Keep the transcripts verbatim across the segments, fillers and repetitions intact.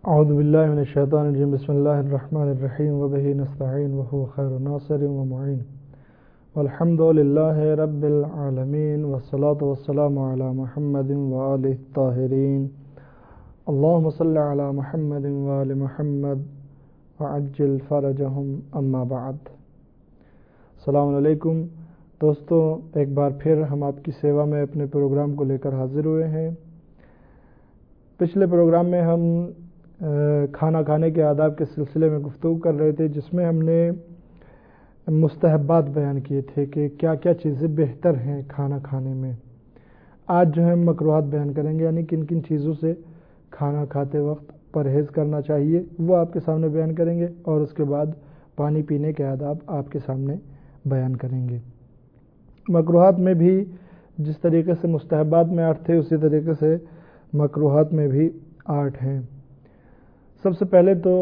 اعوذ باللہ من الشیطان الرجیم بسم اللہ الرحمن الرحیم وبہ نستعین وہو خیر ناصر ومعین والحمد للہ رب العالمین والصلاة والسلام علی محمد وآلہ الطاہرین اللہم صلی علی محمد وآل محمد وعجل فرجہم اما بعد۔ السلام علیکم دوستو، ایک بار پھر ہم آپ کی سیوا میں اپنے پروگرام کو لے کر حاضر ہوئے ہیں۔ پچھلے پروگرام میں ہم کھانا کھانے کے آداب کے سلسلے میں گفتگو کر رہے تھے، جس میں ہم نے مستحبات بیان کیے تھے کہ کیا کیا چیزیں بہتر ہیں کھانا کھانے میں۔ آج جو ہے ہم مکروہات بیان کریں گے، یعنی کن کن چیزوں سے کھانا کھاتے وقت پرہیز کرنا چاہیے، وہ آپ کے سامنے بیان کریں گے، اور اس کے بعد پانی پینے کے آداب آپ کے سامنے بیان کریں گے۔ مکروہات میں بھی جس طریقے سے مستحبات میں آٹھ تھے، اسی طریقے سے مکروہات میں بھی آٹھ ہیں۔ سب سے پہلے تو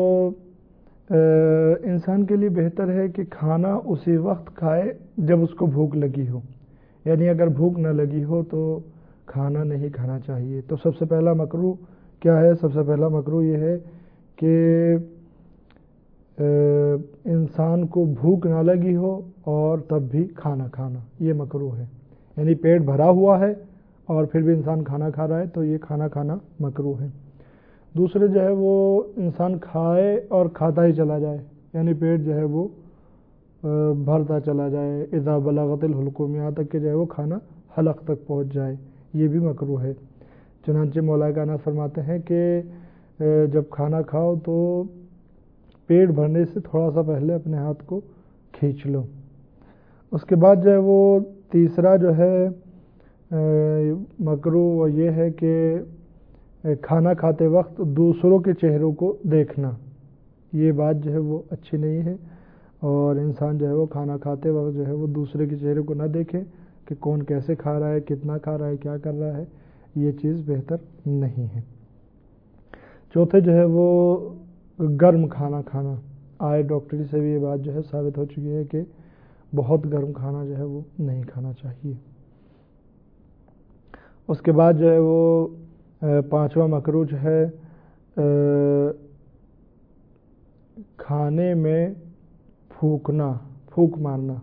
انسان کے لیے بہتر ہے کہ کھانا اسی وقت کھائے جب اس کو بھوک لگی ہو، یعنی اگر بھوک نہ لگی ہو تو کھانا نہیں کھانا چاہیے۔ تو سب سے پہلا مکروہ کیا ہے؟ سب سے پہلا مکروہ یہ ہے کہ انسان کو بھوک نہ لگی ہو اور تب بھی کھانا کھانا، یہ مکروہ ہے۔ یعنی پیٹ بھرا ہوا ہے اور پھر بھی انسان کھانا کھا رہا ہے تو یہ کھانا کھانا مکروہ ہے۔ دوسرے جو ہے وہ انسان کھائے اور کھاتا ہی چلا جائے، یعنی پیٹ جو ہے وہ بھرتا چلا جائے، اذا بلغت الحلقوم، یہاں تک کہ جو ہے وہ کھانا حلق تک پہنچ جائے، یہ بھی مکروہ ہے۔ چنانچہ مولا کائنات فرماتے ہیں کہ جب کھانا کھاؤ تو پیٹ بھرنے سے تھوڑا سا پہلے اپنے ہاتھ کو کھینچ لو۔ اس کے بعد جو ہے وہ تیسرا جو ہے مکروہ وہ یہ ہے کہ کھانا کھاتے وقت دوسروں کے چہروں کو دیکھنا، یہ بات جو ہے وہ اچھی نہیں ہے، اور انسان جو ہے وہ کھانا کھاتے وقت جو ہے وہ دوسرے کے چہرے کو نہ دیکھے کہ کون کیسے کھا رہا ہے، کتنا کھا رہا ہے، کیا کر رہا ہے، یہ چیز بہتر نہیں ہے۔ چوتھے جو ہے وہ گرم کھانا کھانا، آئے ڈاکٹری سے بھی یہ بات جو ہے ثابت ہو چکی ہے کہ بہت گرم کھانا جو ہے وہ نہیں کھانا چاہیے۔ اس کے بعد جو ہے وہ پانچواں مکروہ جو ہے کھانے میں پھونکنا، پھونک مارنا،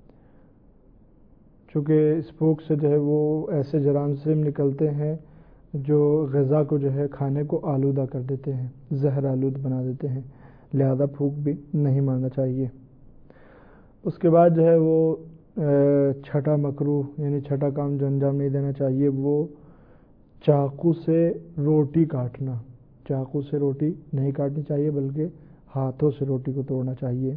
چونکہ اس پھونک سے جو ہے وہ ایسے جراثیم نکلتے ہیں جو غذا کو جو ہے کھانے کو آلودہ کر دیتے ہیں، زہر آلود بنا دیتے ہیں، لہذا پھونک بھی نہیں مارنا چاہیے۔ اس کے بعد جو ہے وہ چھٹا مکروہ، یعنی چھٹا کام جو انجام نہیں دینا چاہیے، وہ چاقو سے روٹی کاٹنا۔ چاقو سے روٹی نہیں کاٹنی چاہیے بلکہ ہاتھوں سے روٹی کو توڑنا چاہیے۔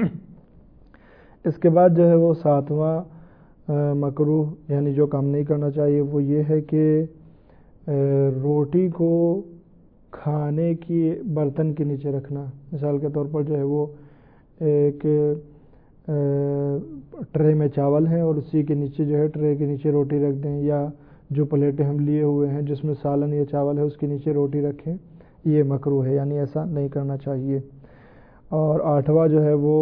اس کے بعد جو ہے وہ ساتواں مکروہ، یعنی جو کام نہیں کرنا چاہیے، وہ یہ ہے کہ روٹی کو کھانے کی برتن کے نیچے رکھنا۔ مثال کے طور پر جو ہے وہ ایک ٹرے میں چاول ہیں اور اسی کے نیچے جو ہے ٹرے کے نیچے روٹی رکھ دیں، یا جو پلیٹیں ہم لیے ہوئے ہیں جس میں سالن یا چاول ہے اس کے نیچے روٹی رکھیں، یہ مکروہ ہے، یعنی ایسا نہیں کرنا چاہیے۔ اور آٹھواں جو ہے وہ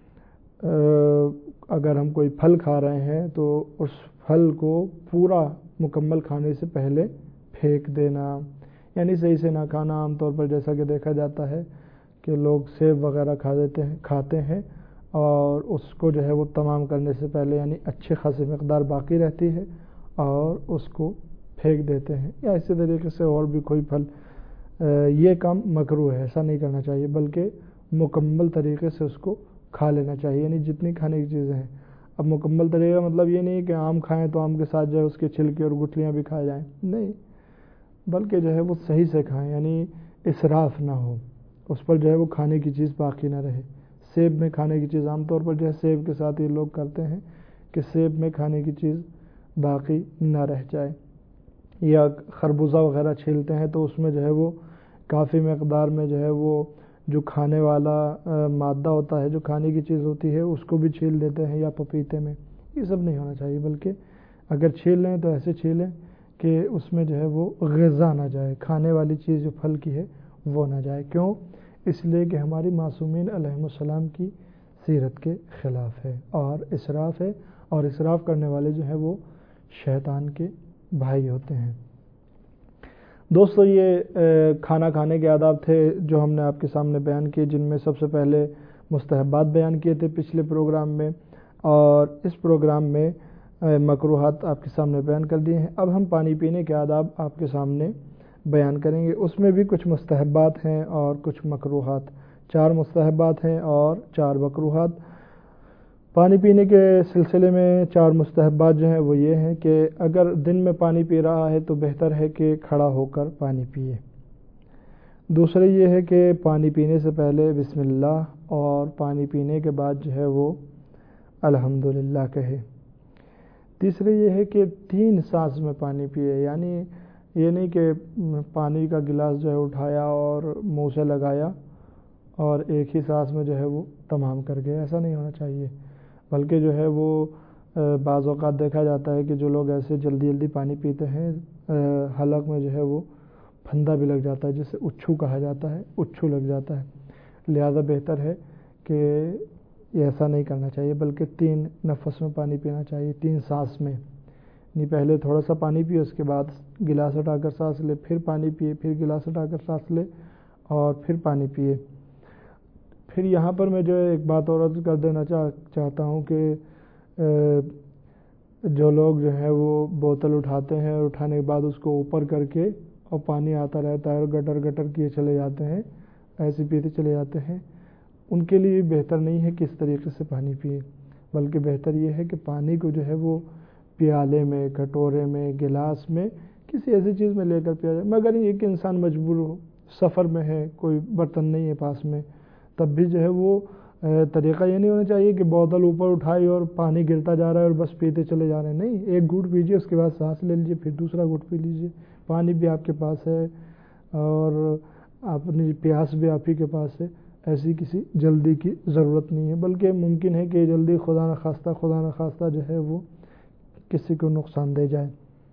اگر ہم کوئی پھل کھا رہے ہیں تو اس پھل کو پورا مکمل کھانے سے پہلے پھینک دینا، یعنی صحیح سے نہ کھانا۔ عام طور پر جیسا کہ دیکھا جاتا ہے کہ لوگ سیب وغیرہ کھا دیتے ہیں کھاتے ہیں اور اس کو جو ہے وہ تمام کرنے سے پہلے یعنی اچھی خاصی مقدار باقی رہتی ہے اور اس کو پھینک دیتے ہیں، یا اسی طریقے سے اور بھی کوئی پھل، یہ کام مکروہ ہے، ایسا نہیں کرنا چاہیے بلکہ مکمل طریقے سے اس کو کھا لینا چاہیے، یعنی جتنی کھانے کی چیزیں ہیں۔ اب مکمل طریقہ مطلب یہ نہیں کہ آم کھائیں تو آم کے ساتھ جو ہے اس کے چھلکے اور گٹھلیاں بھی کھائے جائیں، نہیں، بلکہ جو ہے وہ صحیح سے کھائیں، یعنی اسراف نہ ہو، اس پر جو ہے وہ کھانے کی چیز باقی نہ رہے۔ سیب میں کھانے کی چیز عام طور پر جو ہے سیب کے ساتھ یہ لوگ کرتے ہیں کہ سیب میں کھانے کی چیز باقی نہ رہ جائے، یا خربوزہ وغیرہ چھیلتے ہیں تو اس میں جو ہے وہ کافی مقدار میں جو ہے وہ جو کھانے والا مادہ ہوتا ہے، جو کھانے کی چیز ہوتی ہے، اس کو بھی چھیل دیتے ہیں، یا پپیتے میں، یہ سب نہیں ہونا چاہیے، بلکہ اگر چھیل لیں تو ایسے چھیلیں کہ اس میں جو ہے وہ غذا نہ جائے، کھانے والی چیز جو پھل کی ہے وہ نہ جائے۔ کیوں؟ اس لیے کہ ہماری معصومین علیہم السلام کی سیرت کے خلاف ہے اور اسراف ہے، اور اسراف کرنے والے جو ہیں وہ شیطان کے بھائی ہوتے ہیں۔ دوستو یہ کھانا کھانے کے آداب تھے جو ہم نے آپ کے سامنے بیان کیے، جن میں سب سے پہلے مستحبات بیان کیے تھے پچھلے پروگرام میں، اور اس پروگرام میں مکروہات آپ کے سامنے بیان کر دیے ہیں۔ اب ہم پانی پینے کے آداب آپ کے سامنے بیان کریں گے۔ اس میں بھی کچھ مستحبات ہیں اور کچھ مکروہات، چار مستحبات ہیں اور چار مکروہات۔ پانی پینے کے سلسلے میں چار مستحبات جو ہیں وہ یہ ہیں کہ اگر دن میں پانی پی رہا ہے تو بہتر ہے کہ کھڑا ہو کر پانی پیے۔ دوسرے یہ ہے کہ پانی پینے سے پہلے بسم اللہ اور پانی پینے کے بعد جو ہے وہ الحمدللہ کہے۔ تیسرے یہ ہے کہ تین سانس میں پانی پیے، یعنی یہ نہیں کہ پانی کا گلاس جو ہے اٹھایا اور منہ سے لگایا اور ایک ہی سانس میں جو ہے وہ تمام کر گئے، ایسا نہیں ہونا چاہیے، بلکہ جو ہے وہ بعض اوقات دیکھا جاتا ہے کہ جو لوگ ایسے جلدی جلدی پانی پیتے ہیں حلق میں جو ہے وہ پھندا بھی لگ جاتا ہے، جسے اچھو کہا جاتا ہے، اچھو لگ جاتا ہے۔ لہذا بہتر ہے کہ ایسا نہیں کرنا چاہیے، بلکہ تین نفس میں پانی پینا چاہیے، تین سانس میں، یعنی پہلے تھوڑا سا پانی پیے، اس کے بعد گلاس اٹھا کر سانس لے، پھر پانی پیے، پھر گلاس اٹھا کر سانس لے اور پھر پانی پیے۔ پھر یہاں پر میں جو ہے ایک بات اور عرض کر دینا چاہ چاہتا ہوں کہ جو لوگ جو ہے وہ بوتل اٹھاتے ہیں اور اٹھانے کے بعد اس کو اوپر کر کے اور پانی آتا رہتا ہے اور گٹر گٹر کیے چلے جاتے ہیں، ایسے پیتے چلے جاتے ہیں، ان کے لیے بہتر نہیں ہے کہ اس طریقے سے پانی پیے، بلکہ بہتر یہ ہے کہ پانی کو جو ہے وہ پیالے میں، کٹورے میں، گلاس میں، کسی ایسی چیز میں لے کر پیا جائے۔ مگر یہ کہ انسان مجبور ہو، سفر میں ہے، کوئی برتن نہیں ہے پاس میں، تب بھی جو ہے وہ طریقہ یہ نہیں ہونا چاہیے کہ بوتل اوپر اٹھائی اور پانی گرتا جا رہا ہے اور بس پیتے چلے جا رہے ہیں، نہیں، ایک گھوٹ پیجیے، اس کے بعد سانس لے لیجیے، پھر دوسرا گھوٹ پی لیجیے، پانی بھی آپ کے پاس ہے اور اپنی پیاس بھی آپ ہی کے پاس ہے، ایسی کسی جلدی کی ضرورت نہیں ہے، بلکہ ممکن ہے کہ جلدی خدا نخواستہ خدا نخواستہ جو ہے وہ کسی کو نقصان دے جائے۔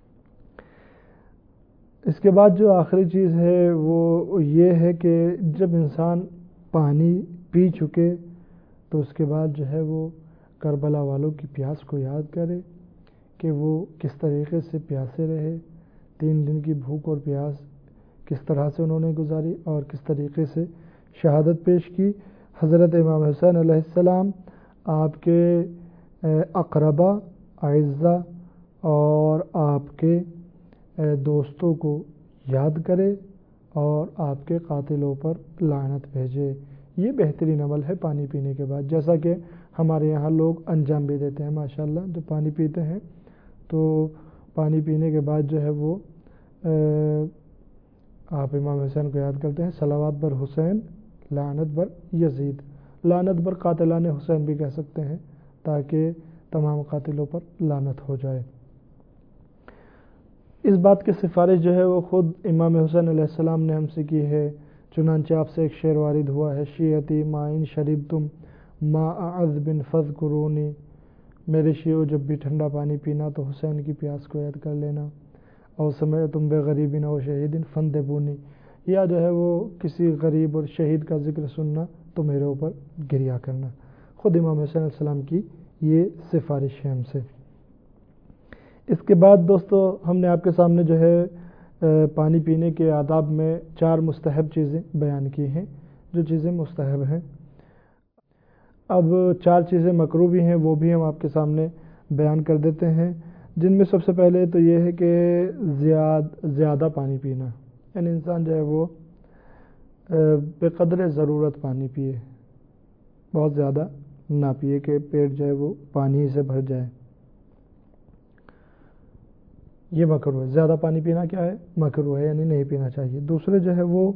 اس کے بعد جو آخری چیز ہے وہ یہ ہے کہ جب انسان پانی پی چکے تو اس کے بعد جو ہے وہ کربلا والوں کی پیاس کو یاد کرے کہ وہ کس طریقے سے پیاسے رہے، تین دن کی بھوک اور پیاس کس طرح سے انہوں نے گزاری اور کس طریقے سے شہادت پیش کی۔ حضرت امام حسین علیہ السلام آپ کے اقربا، اعزا اور آپ کے دوستوں کو یاد کرے اور آپ کے قاتلوں پر لعنت بھیجے۔ یہ بہترین عمل ہے پانی پینے کے بعد، جیسا کہ ہمارے یہاں لوگ انجام بھی دیتے ہیں ماشاءاللہ، جو پانی پیتے ہیں تو پانی پینے کے بعد جو ہے وہ آپ امام حسین کو یاد کرتے ہیں، صلوات بر حسین لعنت بر یزید، لعنت بر قاتلان حسین بھی کہہ سکتے ہیں، تاکہ تمام قاتلوں پر لعنت ہو جائے۔ اس بات کی سفارش جو ہے وہ خود امام حسین علیہ السلام نے ہم سے کی ہے، چنانچہ آپ سے ایک شعر وارد ہوا ہے، شیعتی ما ان شربتم ما اعذ بن فذکرونی، میرے شیعو جب بھی ٹھنڈا پانی پینا تو حسین کی پیاس کو یاد کر لینا، اور سمعتم بغریب او شہید فندبونی، یا جو ہے وہ کسی غریب اور شہید کا ذکر سننا تو میرے اوپر گریا کرنا۔ خود امام حسین علیہ السلام کی یہ سفارش ہے ہم سے۔ اس کے بعد دوستو ہم نے آپ کے سامنے جو ہے پانی پینے کے آداب میں چار مستحب چیزیں بیان کی ہیں، جو چیزیں مستحب ہیں۔ اب چار چیزیں مکروہ بھی ہیں، وہ بھی ہم آپ کے سامنے بیان کر دیتے ہیں، جن میں سب سے پہلے تو یہ ہے کہ زیاد زیادہ پانی پینا، یعنی انسان جو ہے وہ بے قدر ضرورت پانی پیے، بہت زیادہ نہ پیے کہ پیٹ جو ہے وہ پانی سے بھر جائے، یہ مکروہ ہے۔ زیادہ پانی پینا کیا ہے؟ مکروہ ہے، یعنی نہیں پینا چاہیے۔ دوسرے جو ہے وہ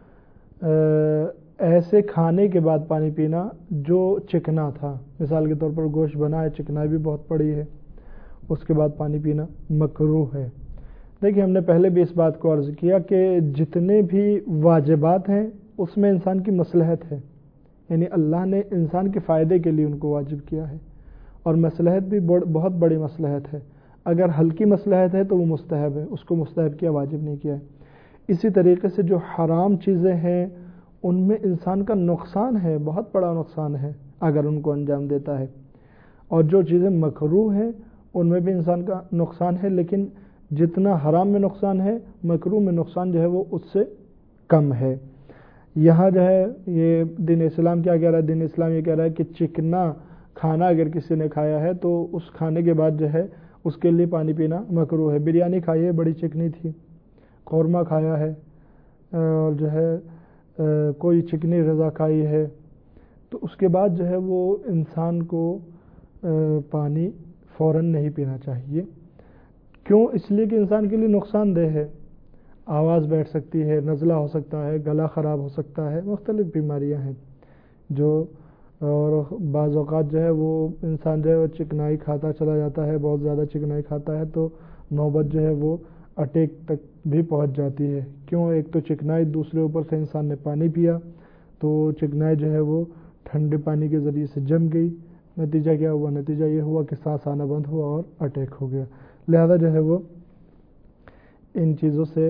ایسے کھانے کے بعد پانی پینا جو چکنا تھا، مثال کے طور پر گوشت بنا ہے، چکنائی بھی بہت پڑی ہے، اس کے بعد پانی پینا مکروہ ہے۔ دیکھیے ہم نے پہلے بھی اس بات کو عرض کیا کہ جتنے بھی واجبات ہیں اس میں انسان کی مصلحت ہے، یعنی اللہ نے انسان کے فائدے کے لیے ان کو واجب کیا ہے، اور مصلحت بھی بہت بڑی مصلحت ہے۔ اگر ہلکی مصلحت ہے تو وہ مستحب ہے، اس کو مستحب کیا، واجب نہیں کیا ہے۔ اسی طریقے سے جو حرام چیزیں ہیں ان میں انسان کا نقصان ہے، بہت بڑا نقصان ہے اگر ان کو انجام دیتا ہے، اور جو چیزیں مکروہ ہیں ان میں بھی انسان کا نقصان ہے، لیکن جتنا حرام میں نقصان ہے مکروہ میں نقصان جو ہے وہ اس سے کم ہے۔ یہاں جو ہے یہ دین اسلام کیا کہہ رہا ہے؟ دین اسلام یہ کہہ رہا ہے کہ چکنا کھانا اگر کسی نے کھایا ہے تو اس کھانے کے بعد جو ہے اس کے لیے پانی پینا مکروہ ہے۔ بریانی کھائی ہے، بڑی چکنی تھی، قورمہ کھایا ہے اور جو ہے کوئی چکنی غذا کھائی ہے، تو اس کے بعد جو ہے وہ انسان کو پانی فوراً نہیں پینا چاہیے۔ کیوں؟ اس لیے کہ انسان کے لیے نقصان دہ ہے، آواز بیٹھ سکتی ہے، نزلہ ہو سکتا ہے، گلا خراب ہو سکتا ہے، مختلف بیماریاں ہیں جو، اور بعض اوقات جو ہے وہ انسان جو ہے وہ چکنائی کھاتا چلا جاتا ہے، بہت زیادہ چکنائی کھاتا ہے تو نوبت جو ہے وہ اٹیک تک بھی پہنچ جاتی ہے۔ کیوں؟ ایک تو چکنائی، دوسرے اوپر سے انسان نے پانی پیا تو چکنائی جو ہے وہ ٹھنڈے پانی کے ذریعے سے جم گئی، نتیجہ کیا ہوا؟ نتیجہ یہ ہوا کہ سانس آنا بند ہوا اور اٹیک ہو گیا۔ لہذا جو ہے وہ ان چیزوں سے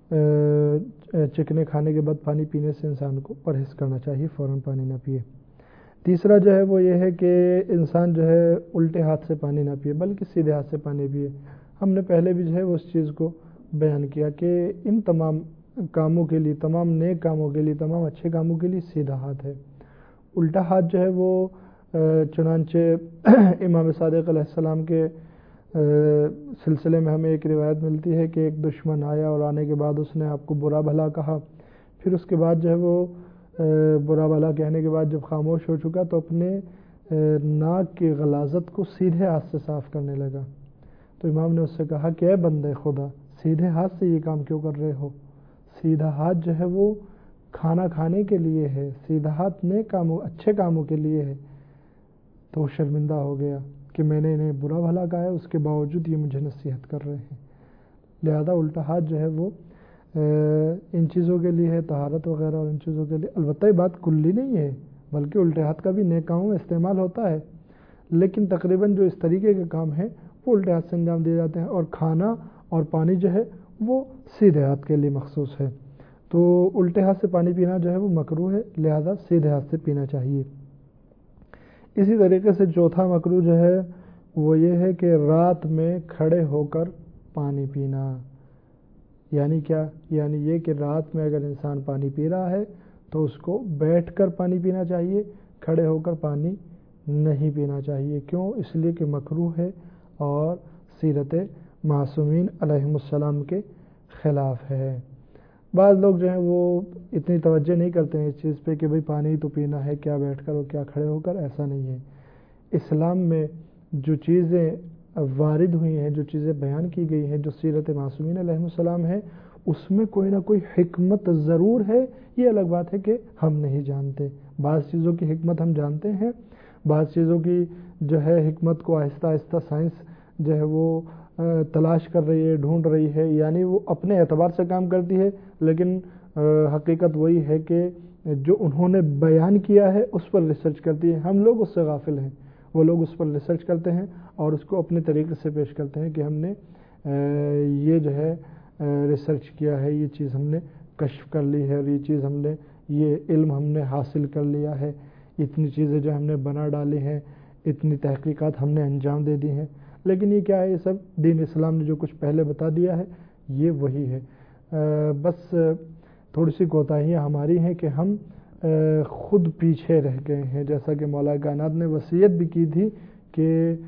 چکنے کھانے کے بعد پانی پینے سے انسان کو پرہیز کرنا چاہیے، فوراً پانی نہ پیے۔ تیسرا جو ہے وہ یہ ہے کہ انسان جو ہے الٹے ہاتھ سے پانی نہ پیے بلکہ سیدھے ہاتھ سے پانی پیے۔ ہم نے پہلے بھی جو ہے وہ اس چیز کو بیان کیا کہ ان تمام کاموں کے لیے، تمام نیک کاموں کے لیے، تمام اچھے کاموں کے لیے سیدھا ہاتھ ہے۔ الٹا ہاتھ جو ہے وہ چنانچہ امام صادق علیہ السلام کے سلسلے میں ہمیں ایک روایت ملتی ہے کہ ایک دشمن آیا اور آنے کے بعد اس نے آپ کو برا بھلا کہا، پھر اس کے بعد جو ہے وہ برا بھلا کہنے کے بعد جب خاموش ہو چکا تو اپنے ناک کی غلاظت کو سیدھے ہاتھ سے صاف کرنے لگا۔ تو امام نے اس سے کہا کہ اے بندے خدا، سیدھے ہاتھ سے یہ کام کیوں کر رہے ہو؟ سیدھا ہاتھ جو ہے وہ کھانا کھانے کے لیے ہے، سیدھا ہاتھ نیک کاموں، اچھے کاموں کے لیے ہے۔ تو وہ شرمندہ ہو گیا کہ میں نے انہیں برا بھلا کہا ہے، اس کے باوجود یہ مجھے نصیحت کر رہے ہیں۔ لہذا الٹا ہاتھ جو ہے وہ ان چیزوں کے لیے ہے، طہارت وغیرہ اور ان چیزوں کے لیے۔ البتہ یہ بات کلی نہیں ہے، بلکہ الٹے ہاتھ کا بھی نیک کاموں میں استعمال ہوتا ہے، لیکن تقریباً جو اس طریقے کے کام ہیں وہ الٹے ہاتھ سے انجام دیے جاتے ہیں، اور کھانا اور پانی جو ہے وہ سیدھے ہاتھ کے لیے مخصوص ہے۔ تو الٹے ہاتھ سے پانی پینا جو ہے وہ مکروہ ہے، لہذا سیدھے ہاتھ سے پینا چاہیے۔ اسی طریقے سے چوتھا مکروہ جو ہے وہ یہ ہے کہ رات میں کھڑے ہو کر پانی پینا۔ یعنی کیا؟ یعنی یہ کہ رات میں اگر انسان پانی پی رہا ہے تو اس کو بیٹھ کر پانی پینا چاہیے، کھڑے ہو کر پانی نہیں پینا چاہیے۔ کیوں؟ اس لیے کہ مکروہ ہے اور سیرت معصومین علیہم السلام کے خلاف ہے۔ بعض لوگ جو ہیں وہ اتنی توجہ نہیں کرتے ہیں اس چیز پہ کہ بھئی پانی تو پینا ہے، کیا بیٹھ کر اور کیا کھڑے ہو کر، ایسا نہیں ہے۔ اسلام میں جو چیزیں وارد ہوئی ہیں، جو چیزیں بیان کی گئی ہیں، جو سیرت معصومین علیہم السلام ہے، اس میں کوئی نہ کوئی حکمت ضرور ہے۔ یہ الگ بات ہے کہ ہم نہیں جانتے، بعض چیزوں کی حکمت ہم جانتے ہیں، بعض چیزوں کی جو ہے حکمت کو آہستہ آہستہ سائنس جو ہے وہ تلاش کر رہی ہے، ڈھونڈ رہی ہے، یعنی وہ اپنے اعتبار سے کام کرتی ہے، لیکن حقیقت وہی ہے کہ جو انہوں نے بیان کیا ہے اس پر ریسرچ کرتی ہے۔ ہم لوگ اس سے غافل ہیں، وہ لوگ اس پر ریسرچ کرتے ہیں اور اس کو اپنے طریقے سے پیش کرتے ہیں کہ ہم نے یہ جو ہے ریسرچ کیا ہے، یہ چیز ہم نے کشف کر لی ہے، اور یہ چیز ہم نے، یہ علم ہم نے حاصل کر لیا ہے، اتنی چیزیں جو ہم نے بنا ڈالی ہیں، اتنی تحقیقات ہم نے انجام دے دی ہیں۔ لیکن یہ کیا ہے؟ یہ سب دین اسلام نے جو کچھ پہلے بتا دیا ہے یہ وہی ہے۔ بس تھوڑی سی کوتاہیاں ہماری ہیں کہ ہم خود پیچھے رہ گئے ہیں، جیسا کہ مولا کائنات نے وصیت بھی کی تھی کہ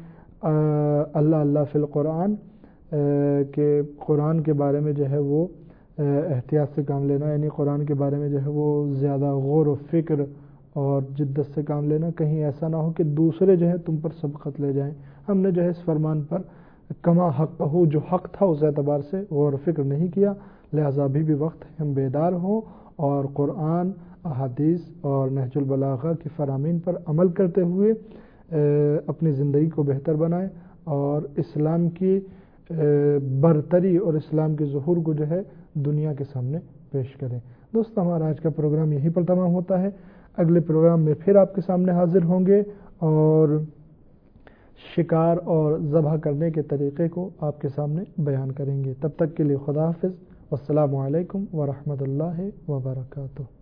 اللہ اللہ فی القرآن، کہ قرآن کے بارے میں جو ہے وہ احتیاط سے کام لینا، یعنی قرآن کے بارے میں جو ہے وہ زیادہ غور و فکر اور جدت سے کام لینا، کہیں ایسا نہ ہو کہ دوسرے جو ہے تم پر سبقت لے جائیں۔ ہم نے جو ہے اس فرمان پر کما حق ہو، جو حق تھا اس اعتبار سے غور و فکر نہیں کیا، لہذا ابھی بھی وقت ہے ہم بیدار ہوں اور قرآن، احادیث اور نہج البلاغہ کی فرامین پر عمل کرتے ہوئے اپنی زندگی کو بہتر بنائیں اور اسلام کی برتری اور اسلام کے ظہور کو جو ہے دنیا کے سامنے پیش کریں۔ دوستو، ہمارا آج کا پروگرام یہیں پر تمام ہوتا ہے۔ اگلے پروگرام میں پھر آپ کے سامنے حاضر ہوں گے اور شکار اور ذبح کرنے کے طریقے کو آپ کے سامنے بیان کریں گے۔ تب تک کے لیے خدا حافظ، والسلام علیکم ورحمۃ اللہ وبرکاتہ۔